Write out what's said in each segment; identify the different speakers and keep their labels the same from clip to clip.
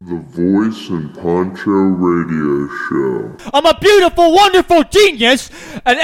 Speaker 1: The Voice and Poncho Radio Show.
Speaker 2: I'm a beautiful, wonderful genius, an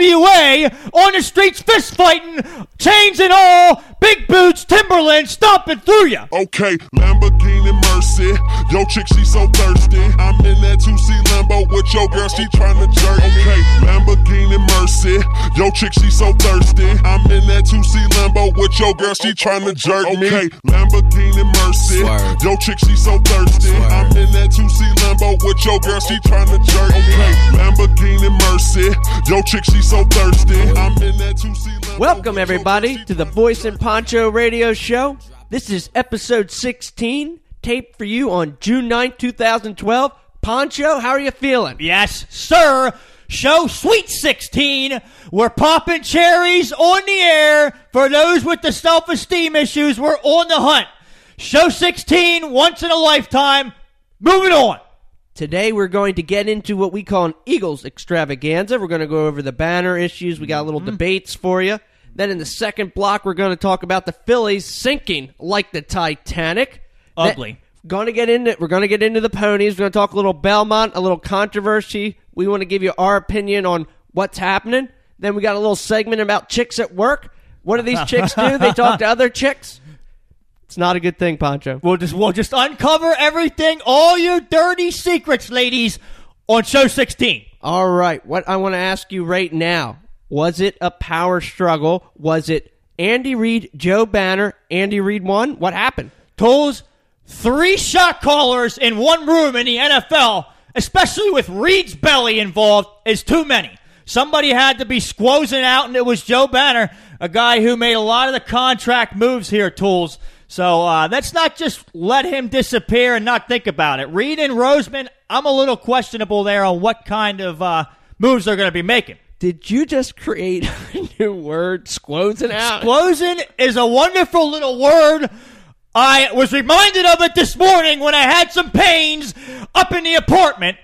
Speaker 2: NWA, on the streets fist fighting, chains and all, big boots, Timberland, stomping through ya.
Speaker 3: Okay, Lamborghini Mercy, yo chick she so thirsty. I'm in that 2C Lambo with your girl, she tryna jerk me. Okay, Lamborghini Mercy, yo chick she so thirsty. I'm in that 2C Lambo with your girl, she tryna jerk me. Okay, Lamborghini Mercy, yo chick she so thirsty. I'm in that 2C Lambo with your girl, she tryna jerk me. Okay, Lamborghini Mercy, yo chick she so thirsty. I'm in that 2C Lambo.
Speaker 4: Welcome everybody to the Voice and Poncho Radio Show. This is episode 16, taped for you on June 9th, 2012. Poncho, how are you feeling?
Speaker 2: Yes, sir. Show Sweet 16. We're popping cherries on the air. For those with the self-esteem issues, we're on the hunt. Show 16, once in a lifetime. Moving on.
Speaker 4: Today we're going to get into what we call an Eagles extravaganza. We're going to go over the banner issues. We got little debates for you. Then in the second block, we're going to talk about the Phillies sinking like the Titanic.
Speaker 2: Ugly.
Speaker 4: We're going to get into the ponies. We're going to talk a little Belmont, a little controversy. We want to give you our opinion on what's happening. Then we got a little segment about chicks at work. What do these chicks do? They talk to other chicks. It's not a good thing, Poncho.
Speaker 2: We'll just uncover everything, all your dirty secrets, ladies, on Show 16.
Speaker 4: All right. What I want to ask you right now, was it a power struggle? Was it Andy Reid, Joe Banner, Andy Reid won? What happened?
Speaker 2: Tools, 3 shot callers in one room in the NFL, especially with Reid's belly involved, is too many. Somebody had to be squozing out, and it was Joe Banner, a guy who made a lot of the contract moves here, Tools. So let's not just let him disappear and not think about it. Reid and Roseman, I'm a little questionable there on what kind of moves they're going to be making.
Speaker 4: Did you just create a new word, squozing out?
Speaker 2: Squozing is a wonderful little word. I was reminded of it this morning when I had some pains up in the apartment.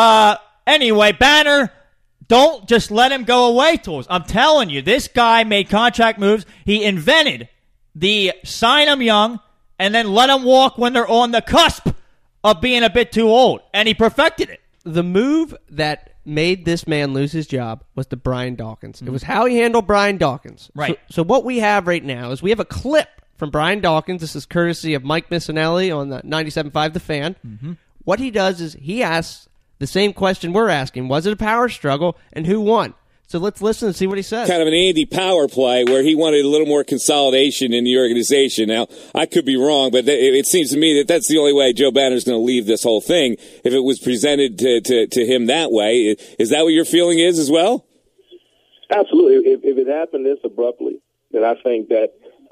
Speaker 2: Anyway, Banner, don't just let him go away, Tools. I'm telling you, this guy made contract moves. He invented the sign them young and then let them walk when they're on the cusp of being a bit too old. And he perfected it.
Speaker 4: The move that made this man lose his job was the Brian Dawkins. It was how he handled Brian Dawkins.
Speaker 2: Right.
Speaker 4: So what we have right now is we have a clip from Brian Dawkins. This is courtesy of Mike Missanelli on the 97.5 The Fan. Mm-hmm. What he does is he asks the same question we're asking. Was it a power struggle, and who won? So let's listen and see what he says.
Speaker 5: Kind of an Andy Power play where he wanted a little more consolidation in the organization. Now, I could be wrong, but it seems to me that that's the only way Joe Banner's going to leave this whole thing if it was presented to him that way. Is that what your feeling is as well?
Speaker 6: Absolutely. If it happened this abruptly, then I think that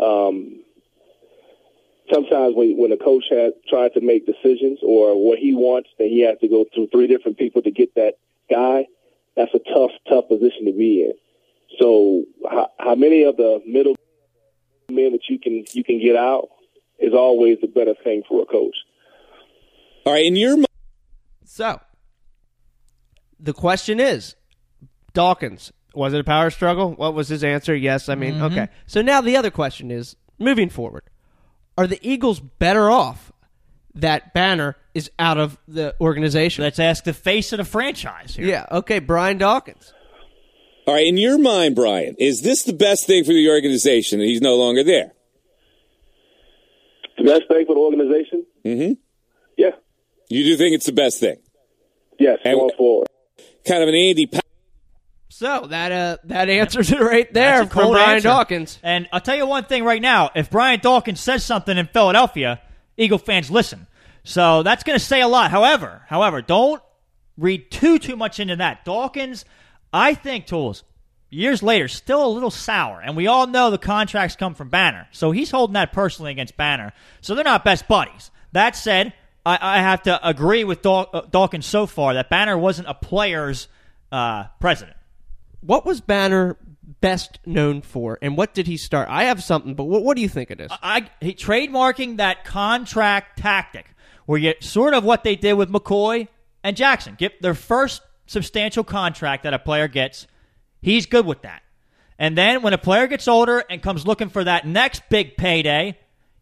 Speaker 6: sometimes when a coach has tried to make decisions or what he wants, then he has to go through 3 different people to get that guy. That's a tough position to be in. So how many of the middle men that you can get out is always the better thing for a coach.
Speaker 5: All right, in your mind.
Speaker 4: So the question is, Dawkins, was it a power struggle? What was his answer? Yes, I mean, okay. So now the other question is, moving forward, are the Eagles better off that Banner is out of the organization?
Speaker 2: Let's ask the face of the franchise here.
Speaker 4: Yeah, okay, Brian Dawkins.
Speaker 5: All right, in your mind, Brian, is this the best thing for the organization that he's no longer there?
Speaker 6: The best thing for the organization?
Speaker 5: Mm-hmm.
Speaker 6: Yeah.
Speaker 5: You do think it's the best thing?
Speaker 6: Yes, going forward.
Speaker 5: Kind of an Andy Power.
Speaker 4: So that answers it right there from Brian Dawkins.
Speaker 2: And I'll tell you one thing right now. If Brian Dawkins says something in Philadelphia, Eagle fans listen. So that's going to say a lot. However, don't read too much into that. Dawkins, I think, Tools, years later, still a little sour. And we all know the contracts come from Banner. So he's holding that personally against Banner. So they're not best buddies. That said, I have to agree with Dawkins so far that Banner wasn't a player's president.
Speaker 4: What was Banner best known for, and what did he start? I have something, but what do you think it is?
Speaker 2: He trademarking that contract tactic, where you sort of what they did with McCoy and Jackson. Get their first substantial contract that a player gets. He's good with that. And then when a player gets older and comes looking for that next big payday,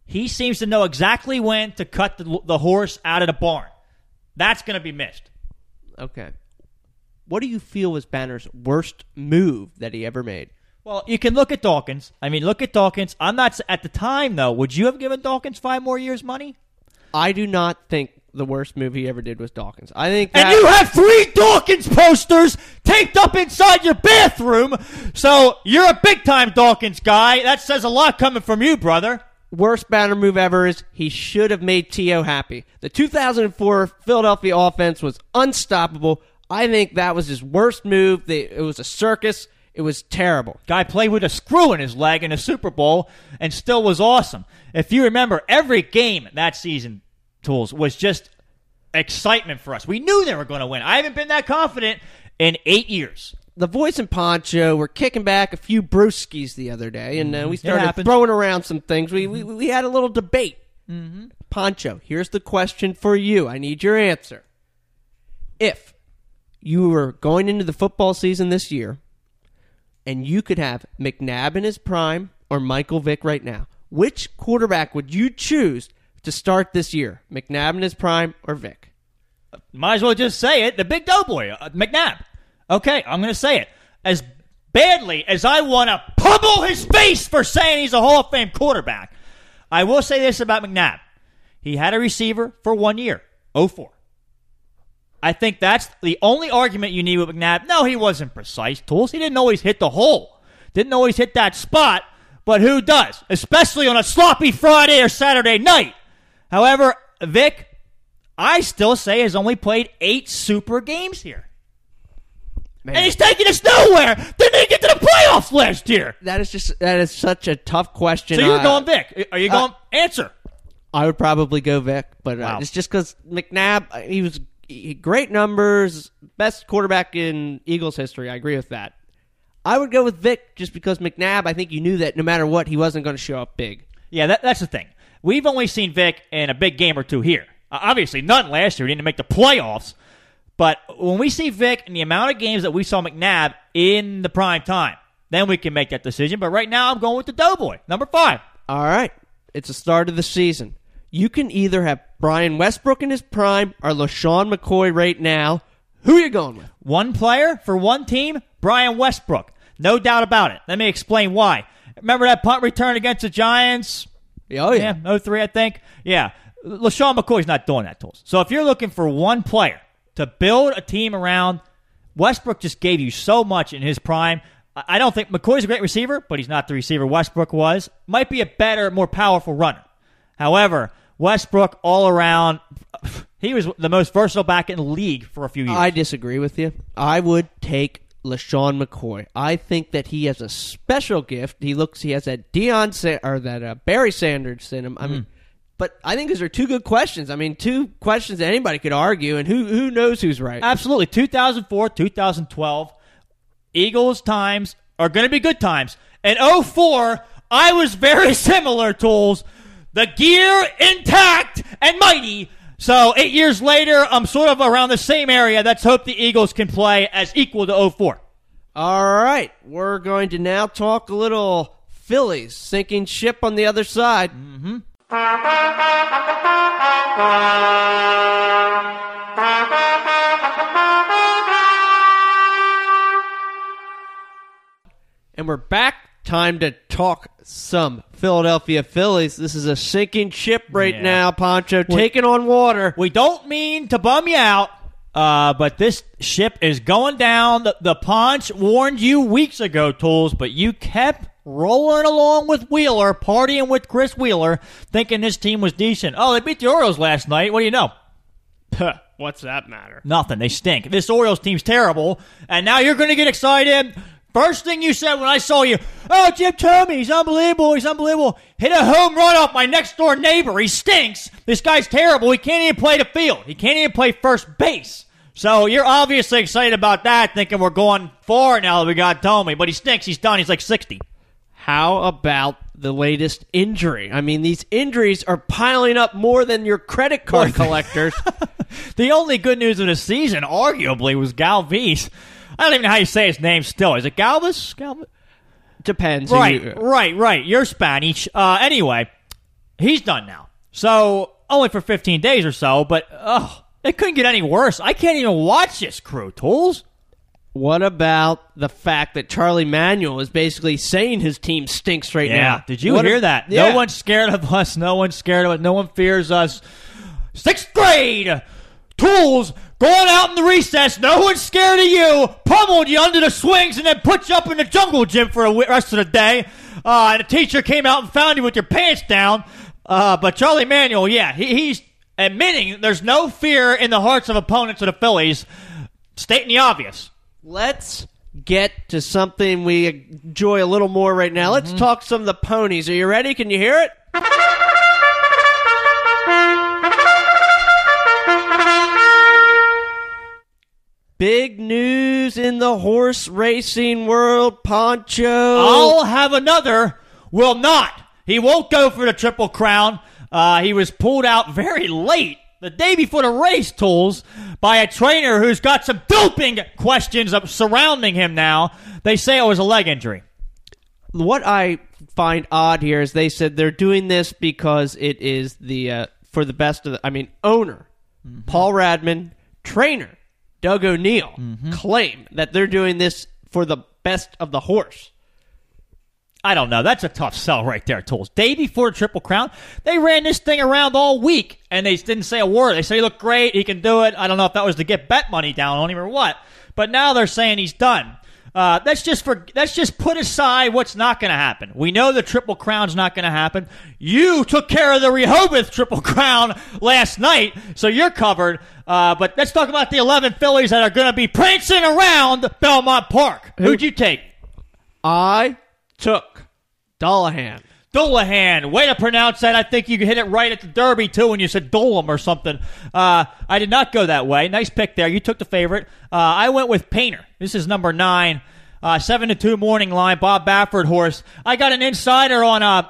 Speaker 2: He seems to know exactly when to cut the horse out of the barn. That's going to be missed.
Speaker 4: Okay. What do you feel was Banner's worst move that he ever made?
Speaker 2: Well, you can look at Dawkins. Look at Dawkins. I'm not at the time though. Would you have given Dawkins 5 more years money?
Speaker 4: I do not think the worst move he ever did was Dawkins. I think
Speaker 2: and you have 3 Dawkins posters taped up inside your bathroom, so you're a big-time Dawkins guy. That says a lot coming from you, brother.
Speaker 4: Worst Banner move ever is he should have made T.O. happy. The 2004 Philadelphia offense was unstoppable. I think that was his worst move. It was a circus. It was terrible.
Speaker 2: Guy played with a screw in his leg in a Super Bowl and still was awesome. If you remember, every game that season, Tools, was just excitement for us. We knew they were going to win. I haven't been that confident in 8 years.
Speaker 4: The Voice and Poncho were kicking back a few brewskis the other day, and we started
Speaker 2: happens.
Speaker 4: throwing around some things. We had a little debate.
Speaker 2: Mm-hmm.
Speaker 4: Poncho, here's the question for you. I need your answer. If you were going into the football season this year, and you could have McNabb in his prime or Michael Vick right now, which quarterback would you choose to start this year? McNabb in his prime or Vick?
Speaker 2: Might as well just say it. The big doughboy, McNabb. Okay, I'm going to say it. As badly as I want to pummel his face for saying he's a Hall of Fame quarterback, I will say this about McNabb. He had a receiver for 1 year, 04. I think that's the only argument you need with McNabb. No, he wasn't precise, Tools. He didn't always hit the hole. Didn't always hit that spot, but who does? Especially on a sloppy Friday or Saturday night. However, Vic, I still say, has only played 8 super games here. Man. And he's taking us nowhere. Didn't even get to the playoffs last year.
Speaker 4: That is such a tough question.
Speaker 2: So you're going Vic. Are you going answer?
Speaker 4: I would probably go Vic, but
Speaker 2: wow.
Speaker 4: It's just because McNabb, great numbers, best quarterback in Eagles history. I agree with that. I would go with Vic just because McNabb, I think you knew that no matter what, he wasn't going to show up big.
Speaker 2: Yeah, that's the thing. We've only seen Vic in a big game or two here. Obviously, none last year. He didn't make the playoffs. But when we see Vic and the amount of games that we saw McNabb in the prime time, then we can make that decision. But right now, I'm going with the Doughboy, number 5.
Speaker 4: All right. It's the start of the season. You can either have Brian Westbrook in his prime or LaShawn McCoy right now. Who are you going with?
Speaker 2: One player for one team, Brian Westbrook. No doubt about it. Let me explain why. Remember that punt return against the Giants?
Speaker 4: Oh, yeah.
Speaker 2: 03, I think. Yeah. LaShawn McCoy's not doing that, Tools. So if you're looking for one player to build a team around, Westbrook just gave you so much in his prime. I don't think McCoy's a great receiver, but he's not the receiver Westbrook was. Might be a better, more powerful runner. However, Westbrook all around, he was the most versatile back in the league for a few years.
Speaker 4: I disagree with you. I would take LaShawn McCoy. I think that he has a special gift. He has that Barry Sanders in him. I mean, but I think those are 2 good questions. I mean, 2 questions that anybody could argue, and who knows who's right.
Speaker 2: Absolutely. 2004, 2012, Eagles times are going to be good times. In 04, I was very similar, Tools. The gear intact and mighty. So 8 years later, I'm sort of around the same area. Let's hope the Eagles can play as equal to 04.
Speaker 4: All right. We're going to now talk a little Phillies, sinking ship on the other side.
Speaker 2: Mm-hmm.
Speaker 4: And we're back. Time to talk some Philadelphia Phillies. This is a sinking ship right now, Poncho, taking on water.
Speaker 2: We don't mean to bum you out, but this ship is going down. The Ponch warned you weeks ago, Tools, but you kept rolling along with Wheeler, partying with Chris Wheeler, thinking this team was decent. Oh, they beat the Orioles last night. What do you know?
Speaker 4: What's that matter?
Speaker 2: Nothing. They stink. This Orioles team's terrible, and now you're going to get excited. First thing you said when I saw you, oh, Jim Thome, he's unbelievable, he's unbelievable. Hit a home run off my next-door neighbor. He stinks. This guy's terrible. He can't even play the field. He can't even play first base. So you're obviously excited about that, thinking we're going far now that we got Thome. But he stinks. He's done. He's like 60.
Speaker 4: How about the latest injury? I mean, these injuries are piling up more than your credit card collectors.
Speaker 2: The only good news of the season, arguably, was Galvis. I don't even know how you say his name still. Is it Galvis?
Speaker 4: Depends.
Speaker 2: Right. You're Spanish. Anyway, He's done now. So, only for 15 days or so, but, it couldn't get any worse. I can't even watch this crew, Tools.
Speaker 4: What about the fact that Charlie Manuel is basically saying his team stinks right now?
Speaker 2: Did you hear that?
Speaker 4: Yeah.
Speaker 2: No one's scared of us. No one's scared of us. No one fears us. 6th grade. Tools going out in the recess. No one's scared of you. Pummeled you under the swings and then put you up in the jungle gym for the rest of the day. And the teacher came out and found you with your pants down. But Charlie Manuel, he's admitting there's no fear in the hearts of opponents of the Phillies, stating the obvious.
Speaker 4: Let's get to something we enjoy a little more right now. Let's talk some of the ponies. Are you ready? Can you hear it? Big news in the horse racing world, Poncho.
Speaker 2: I'll have another. Will not. He won't go for the Triple Crown. He was pulled out very late, the day before the race, Tools, by a trainer who's got some doping questions surrounding him now. They say it was a leg injury.
Speaker 4: What I find odd here is they said they're doing this because it is the for the best of the, owner, Paul Radman, trainer, Doug O'Neill, claim that they're doing this for the best of the horse.
Speaker 2: I don't know. That's a tough sell right there, Tools. Day before the Triple Crown, they ran this thing around all week, and they didn't say a word. They say he looked great, he can do it. I don't know if that was to get bet money down on him or what. But now they're saying he's done. Let's just put aside what's not going to happen. We know the Triple Crown's not going to happen. You took care of the Rehoboth Triple Crown last night, so you're covered. But let's talk about the 11 Phillies that are going to be prancing around Belmont Park. Who'd you take?
Speaker 4: I took Dullahan.
Speaker 2: Dullahan. Way to pronounce that. I think you hit it right at the Derby, too, when you said Dolam or something. I did not go that way. Nice pick there. You took the favorite. I went with Painter. This is number 9. 7-2 morning line. Bob Baffert horse. I got an insider on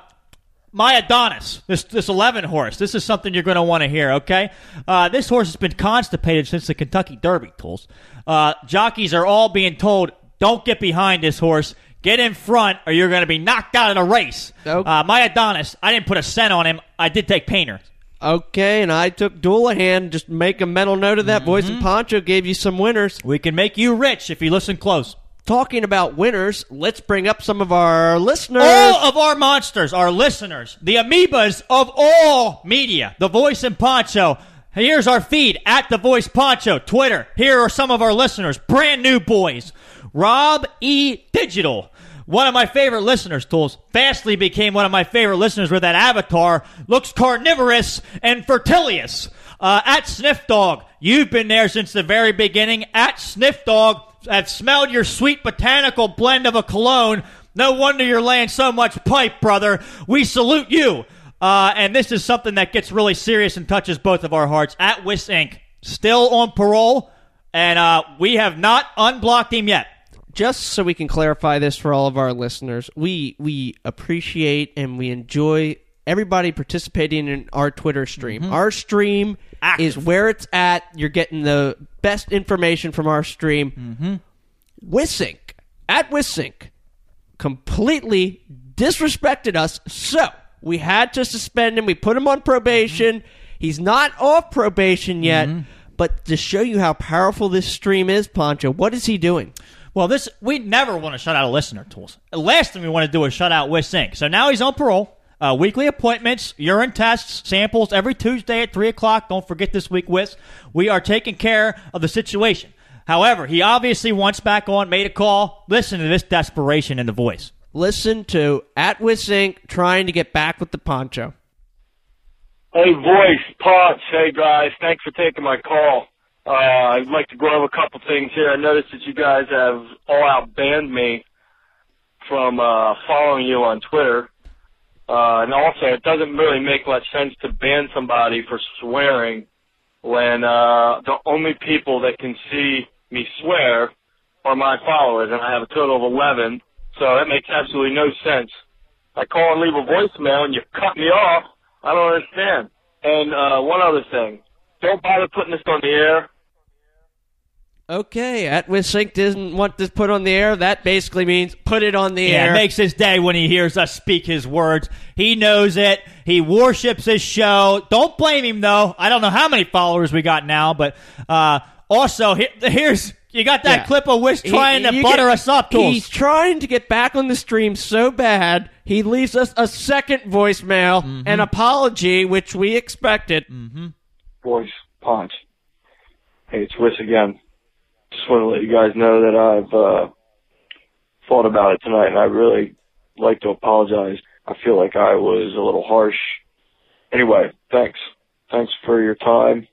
Speaker 2: my Adonis, this 11 horse. This is something you're going to want to hear, okay? This horse has been constipated since the Kentucky Derby, Tools. Jockeys are all being told, don't get behind this horse. Get in front, or you're going to be knocked out of the race.
Speaker 4: Nope.
Speaker 2: My Adonis, I didn't put a cent on him. I did take Painter.
Speaker 4: Okay, and I took Dullahan. Just make a mental note of that. Voice and Poncho gave you some winners.
Speaker 2: We can make you rich if you listen close.
Speaker 4: Talking about winners, let's bring up some of our listeners.
Speaker 2: All of our monsters, our listeners, the amoebas of all media, The Voice and Poncho. Here's our feed, at The Voice Poncho, Twitter. Here are some of our listeners, brand new boys. Rob E. Digital. One of my favorite listeners, Tools. Fastly became one of my favorite listeners with that avatar. Looks carnivorous and fertilious. At Sniff Dog. You've been there since the very beginning. At Sniff Dog. I've smelled your sweet botanical blend of a cologne. No wonder you're laying so much pipe, brother. We salute you. And this is something that gets really serious and touches both of our hearts. At Wiss Inc. Still on parole. And we have not unblocked him yet.
Speaker 4: Just so we can clarify this for all of our listeners, we appreciate and we enjoy everybody participating in our Twitter stream. Our stream is where it's at. You're getting the best information from our stream. Wissink, at Wissink, completely disrespected us, so we had to suspend him. We put him on probation. He's not off probation yet, but to show you how powerful this stream is, Poncho, what is he doing?
Speaker 2: Well, we never want to shut out a listener, Tools. The last thing we want to do is shut out Wiss Inc. So now he's on parole. Weekly appointments, urine tests, samples every Tuesday at 3 o'clock. Don't forget this week, Wiss. We are taking care of the situation. However, he obviously wants back on, made a call. Listen to this desperation in the voice.
Speaker 4: Listen to at Wiss Inc. trying to get back with the Poncho.
Speaker 7: Hey, Voice, Ponch. Hey, guys. Thanks for taking my call. I'd like to go over a couple things here. I noticed that you guys have all-out banned me from following you on Twitter. And also, it doesn't really make much sense to ban somebody for swearing when the only people that can see me swear are my followers, and I have a total of 11. So that makes absolutely no sense. I call and leave a voicemail, and you cut me off. I don't understand. And one other thing. Don't bother putting this on the air.
Speaker 4: Okay, Atwissink didn't want this put on the air. That basically means put it on the air.
Speaker 2: It makes his day when he hears us speak his words. He knows it. He worships his show. Don't blame him, though. I don't know how many followers we got now, but also, here's... You got that clip of Wish trying to butter us up, Tools.
Speaker 4: He's trying to get back on the stream so bad, he leaves us a second voicemail, an apology, which we expected.
Speaker 7: Voice, Ponch. Hey, it's Wish again. Just want to let you guys know that I've thought about it tonight, and I really like to apologize. I feel like I was a little harsh. Anyway, thanks. Thanks for your time.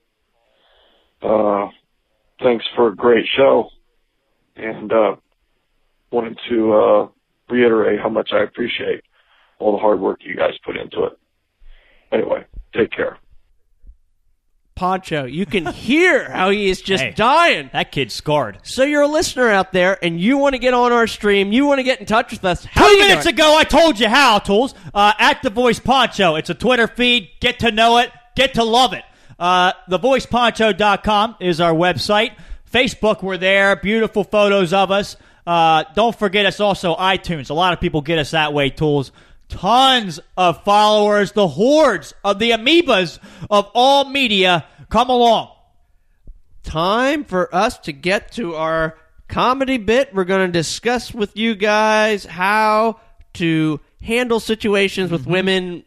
Speaker 7: Thanks for a great show. And wanted to reiterate how much I appreciate all the hard work you guys put into it. Anyway, take care.
Speaker 4: Poncho, you can hear how he is just dying.
Speaker 2: That kid's scarred.
Speaker 4: So you're a listener out there, and you want to get on our stream, you want to get in touch with us.
Speaker 2: 2 minutes ago, I told you how, Tools. At The Voice Poncho. It's a Twitter feed. Get to know it. Get to love it. TheVoicePoncho.com is our website. Facebook, we're there. Beautiful photos of us. Don't forget us also iTunes. A lot of people get us that way, Tools. Tons of followers. The hordes of the amoebas of all media come along.
Speaker 4: Time for us to get to our comedy bit. We're going to discuss with you guys how to handle situations with women.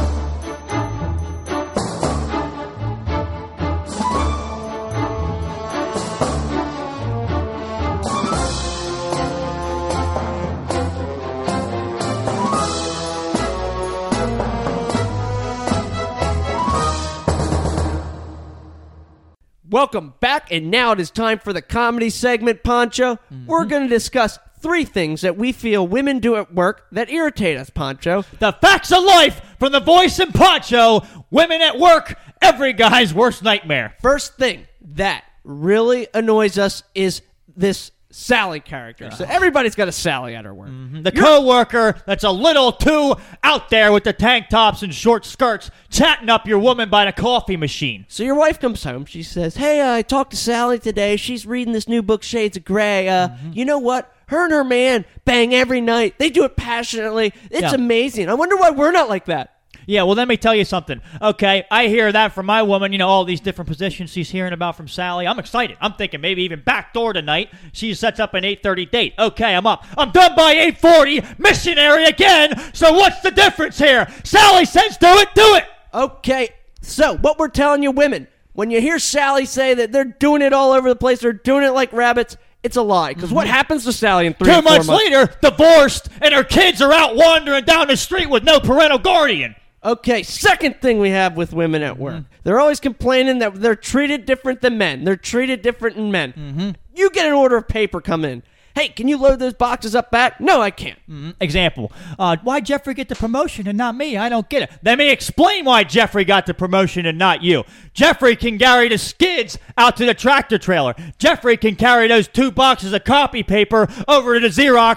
Speaker 4: Welcome back, and now it is time for the comedy segment, Poncho. We're going to discuss 3 things that we feel women do at work that irritate us, Poncho.
Speaker 2: The facts of life from The Voice and Poncho. Women at work, every guy's worst nightmare.
Speaker 4: First thing that really annoys us is this Sally character. So everybody's got a Sally at her work.
Speaker 2: The coworker that's a little too out there with the tank tops and short skirts, chatting up your woman by the coffee machine.
Speaker 4: So your wife comes home. She says, hey, I talked to Sally today. She's reading this new book, Shades of Grey. You know what? Her and her man bang every night. They do it passionately. It's amazing. I wonder why we're not like that.
Speaker 2: Yeah, well, let me tell you something. Okay, I hear that from my woman, all these different positions she's hearing about from Sally. I'm excited. I'm thinking maybe even backdoor tonight. She sets up an 8:30 date. Okay, I'm up. I'm done by 8:40. Missionary again. So what's the difference here? Sally says do it, do it.
Speaker 4: Okay, so what we're telling you women, when you hear Sally say that they're doing it all over the place, they're doing it like rabbits, it's a lie. Because what happens to Sally in 3 or 4 months?
Speaker 2: 2 months later, divorced, and her kids are out wandering down the street with no parental guardian.
Speaker 4: Okay, second thing we have with women at work. They're always complaining that they're treated different than men. They're treated different than men. You get an order of paper come in. Hey, can you load those boxes up back? No, I can't.
Speaker 2: Example. Why'd Jeffrey get the promotion and not me? I don't get it. Let me explain why Jeffrey got the promotion and not you. Jeffrey can carry the skids out to the tractor trailer. Jeffrey can carry those 2 boxes of copy paper over to the Xerox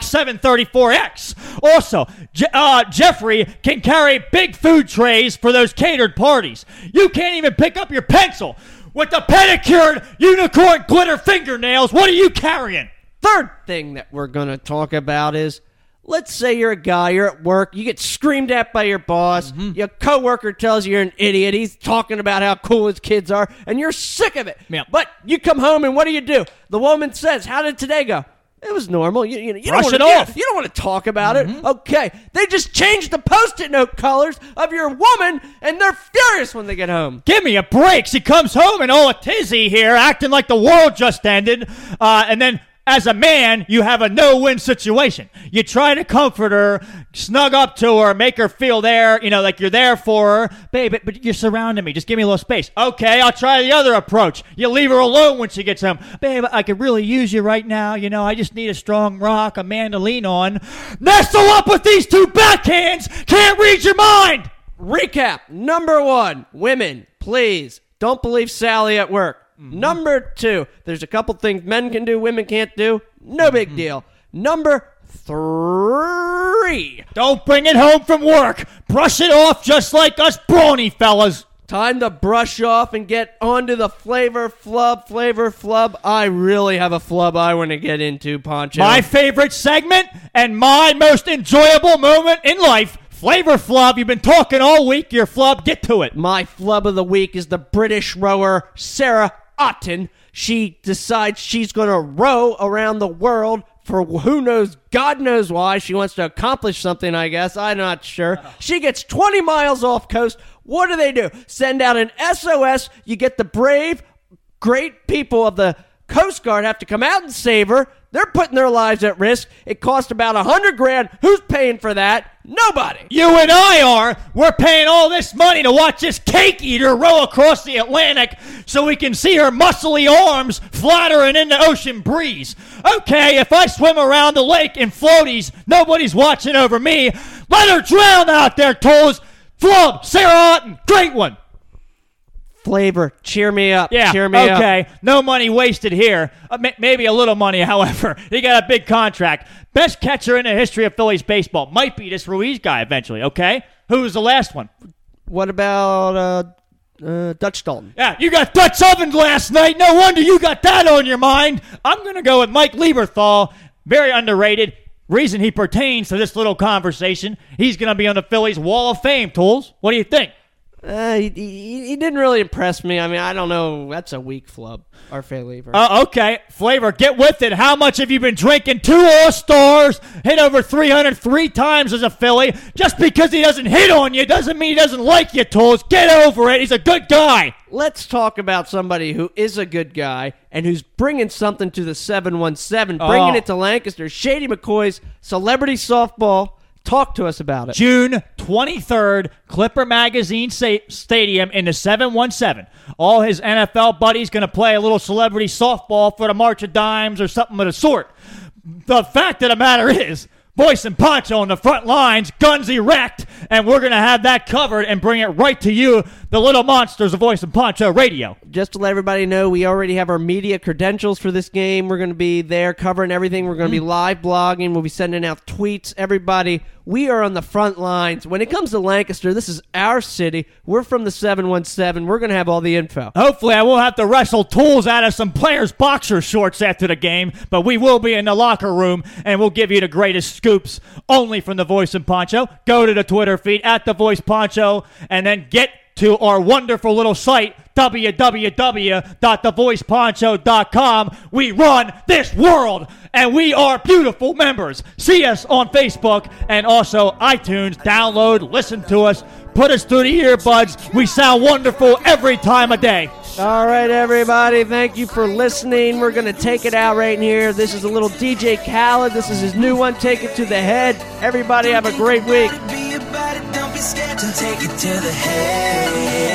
Speaker 2: 734X. Also, Jeffrey can carry big food trays for those catered parties. You can't even pick up your pencil. With the pedicured unicorn glitter fingernails, what are you carrying?
Speaker 4: Third thing that we're going to talk about is, let's say you're a guy, you're at work, you get screamed at by your boss, your coworker tells you you're an idiot, he's talking about how cool his kids are, and you're sick of it.
Speaker 2: Yeah.
Speaker 4: But you come home and what do? The woman says, how did today go? It was normal. You
Speaker 2: Brush it off.
Speaker 4: You don't want to talk about it. Okay. They just changed the Post-it note colors of your woman, and they're furious when they get home.
Speaker 2: Give me a break. She comes home and all a tizzy here, acting like the world just ended, and then as a man, you have a no-win situation. You try to comfort her, snug up to her, make her feel there, like you're there for her. Babe, but you're surrounding me. Just give me a little space. Okay, I'll try the other approach. You leave her alone when she gets home. Babe, I could really use you right now. I just need a strong rock, a man to lean on. Nestle up with these 2 backhands. Can't read your mind.
Speaker 4: Recap. Number 1, women, please, don't believe Sally at work. Number 2, there's a couple things men can do, women can't do. No big deal. Number 3,
Speaker 2: don't bring it home from work. Brush it off just like us brawny fellas.
Speaker 4: Time to brush off and get onto the flavor flub. I really have a flub I want to get into, Poncho.
Speaker 2: My favorite segment and my most enjoyable moment in life, Flavor Flub. You've been talking all week. Your flub, get to it.
Speaker 4: My flub of the week is the British rower Sarah Otten. She decides she's going to row around the world for who knows, God knows why. She wants to accomplish something, I guess. I'm not sure. She gets 20 miles off coast. What do? Send out an SOS. You get the brave, great people of the Coast Guard have to come out and save her. They're putting their lives at risk. It cost about $100,000. Who's paying for that? Nobody.
Speaker 2: You and I are. We're paying all this money to watch this cake eater row across the Atlantic so we can see her muscly arms fluttering in the ocean breeze. Okay, if I swim around the lake in floaties, nobody's watching over me. Let her drown out there, Toes. Flub, Sarah Otten, great one.
Speaker 4: Flavor, cheer me up.
Speaker 2: Yeah,
Speaker 4: cheer me up.
Speaker 2: Okay, no money wasted here. Maybe a little money, however. He got a big contract. Best catcher in the history of Phillies baseball. Might be this Ruiz guy eventually, okay? Who was the last one?
Speaker 4: What about Dutch Dalton?
Speaker 2: Yeah, you got Dutch oven last night. No wonder you got that on your mind. I'm going to go with Mike Lieberthal. Very underrated. Reason he pertains to this little conversation, he's going to be on the Phillies Wall of Fame, Tools. What do you think?
Speaker 4: He didn't really impress me. I mean, I don't know. That's a weak flub. Our Flavor.
Speaker 2: Okay. Flavor, get with it. How much have you been drinking? 2 All-Stars, hit over 300 3 times as a Philly. Just because he doesn't hit on you doesn't mean he doesn't like you, Tools. Get over it. He's a good guy.
Speaker 4: Let's talk about somebody who is a good guy and who's bringing something to the 717, bringing it to Lancaster. Shady McCoy's Celebrity Softball. Talk to us about it.
Speaker 2: June 23rd, Clipper Magazine Stadium in the 717. All his NFL buddies going to play a little celebrity softball for the March of Dimes or something of the sort. The fact of the matter is, Boyce and Poncho on the front lines, guns erect, and we're going to have that covered and bring it right to you, the little monsters of Boyce and Poncho Radio.
Speaker 4: Just to let everybody know, we already have our media credentials for this game. We're going to be there covering everything. We're going to be live blogging. We'll be sending out tweets. Everybody, we are on the front lines. When it comes to Lancaster, this is our city. We're from the 717. We're going to have all the info.
Speaker 2: Hopefully, I won't have to wrestle Tools out of some players' boxer shorts after the game, but we will be in the locker room, and we'll give you the greatest scoops only from the Voice and Poncho. Go to the Twitter feed at the Voice Poncho, and then get to our wonderful little site, www.thevoiceponcho.com. We run this world, and we are beautiful members. See us on Facebook and also iTunes. Download, listen to us, put us through the earbuds. We sound wonderful every time of day.
Speaker 4: All right, everybody, thank you for listening. We're going to take it out right here. This is a little DJ Khaled. This is his new one, Take It to the Head. Everybody have a great week.
Speaker 8: Don't be scared to take it to the head.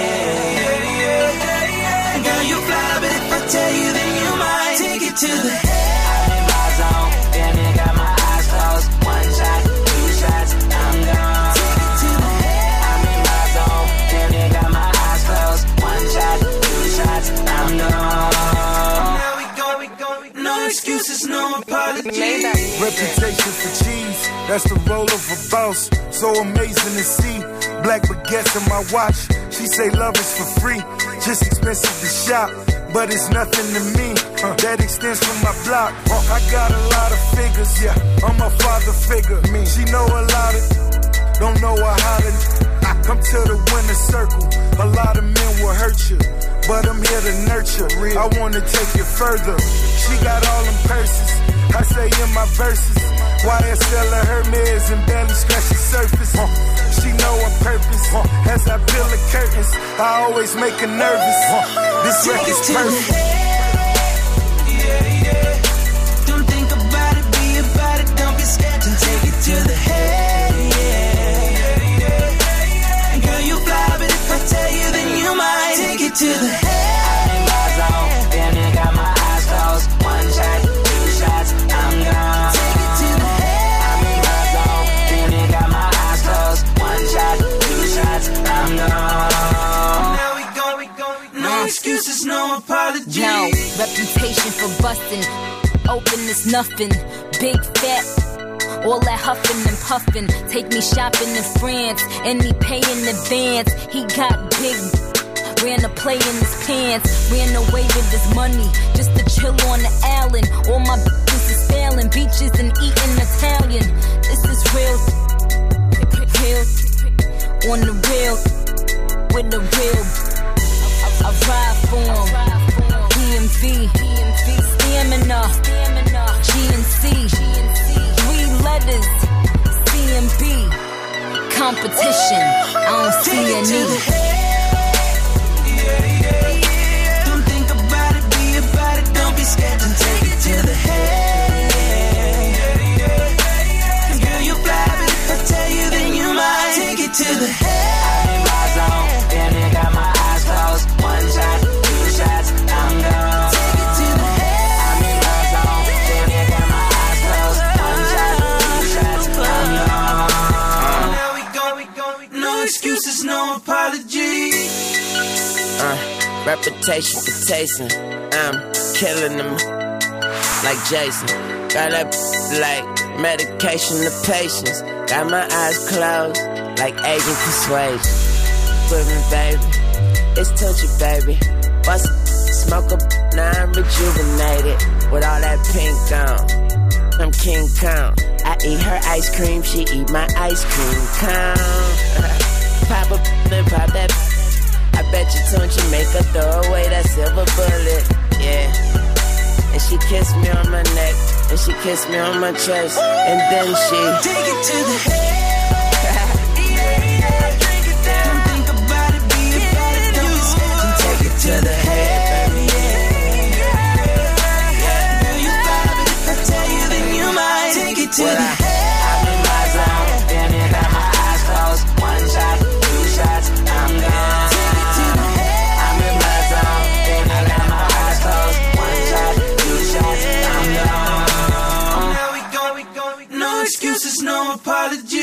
Speaker 8: Girl, you fly, but if I tell you, then you might take it to the head. I'm in my zone, damn it, got my eyes closed. 1 shot, 2 shots, I'm gone. Take it to the head. I'm in my zone, damn it, got my eyes closed. 1 shot, 2 shots, I'm gone. Now we go, no excuses, no apologies.
Speaker 9: Reputation for cheese, that's the role of a boss. So amazing to see. Black baguettes in my watch. She say love is for free, just expensive to shop, but it's nothing to me. That extends from my block. I got a lot of figures, yeah. I'm a father figure. She know a lot of, don't know a how to. Come to the winner's circle. A lot of men will hurt you, but I'm here to nurture. I wanna take it further. She got all them purses. I say in my verses, YSL or Hermes and barely scratch the surface. She know her purpose. As I peel the curtains, I always make her nervous. This record's perfect.
Speaker 8: Don't think about it, be about it. Don't be scared to take it to the head. Girl, you fly, but if I tell you, then you might take it to the head. I'm in my zone, damn it, got my eyes closed. 1 shot, 2 shots, I'm gone. Take it to the head. I'm in my zone, damn it, got my eyes closed. 1 shot, 2 shots, I'm gone. Now we go, no excuses, no apologies.
Speaker 10: Yo, reputation for busting, open is nothing, big fat. All that huffing and puffing, take me shopping in France, and he paid in advance. He got big Ran a play in his pants, ran away with his money, just to chill on the island. All my bitches is failing, beaches and eating Italian. This is real, on the real, with the real. I ride for him. DMV, stamina, GNC, 3 letters, CMB. Competition, I don't see any.
Speaker 8: Don't think about it, be about it. Don't be scared to take it to the head. 'Cause girl, you fly, but if I tell you, then you might take it to the head. I'm in my zone, damn it, got my eyes closed. 1 shot, 2 shots, I'm gone. Take it to the head. I'm in my zone, damn it, got my eyes closed. 1 shot, 2 shots, I'm gone. Now we go, no excuses, no apologies.
Speaker 11: Reputation for tasting, I'm killing them like Jason. Got that like medication to patience. Got my eyes closed like Agent Persuasion. With me, baby, it's touchy, baby. Bust, smoke up, now I'm rejuvenated. With all that pink on, I'm King Kong. I eat her ice cream, she eat my ice cream cone. Pop up and pop that. I bet you don't Jamaica throw away that silver bullet, yeah. And she kissed me on my neck, and she kissed me on my chest, and then she
Speaker 8: take it to the head. Drink it down. Don't think about it, be about it. Don't be scared to take it to the head, baby. Girl, you fly, but if I tell you, then you might take it to the head. I'm in my zone, damn it, got my eyes closed. 1 shot, 2 shots, I'm gone. Excuses, no apologies.